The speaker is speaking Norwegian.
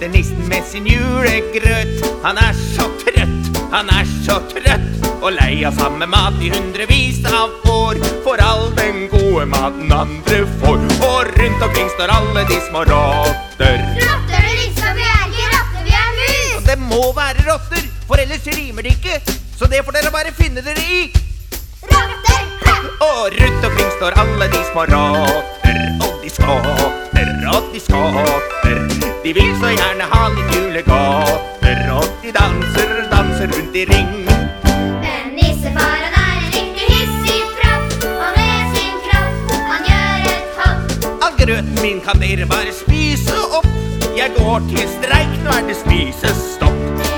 sitter nissen med sin julegrøt. Han så trøtt, han så trøtt, og lei av samme mat i hundrevis av år. For all den gode maten andre får, og rundt omkring står alle de små rotter. Rotter, det liksom vi ikke rotter, vi mus. Og det må være rotter, for ellers rimer det ikke. Så det får dere bare finne dere i. Rotter, ha! Og rundt omkring står alle de små rotter, og de skotter, og de skotter. De vil så gjerne ha litt julegodter, og de danser, danser rundt i ring. Men nissefar han en riktig hissig propp, og med sin kropp han gjør et hopp. All grøten min kan dere bare spise opp. Jeg går til streik, nå det spisestopp.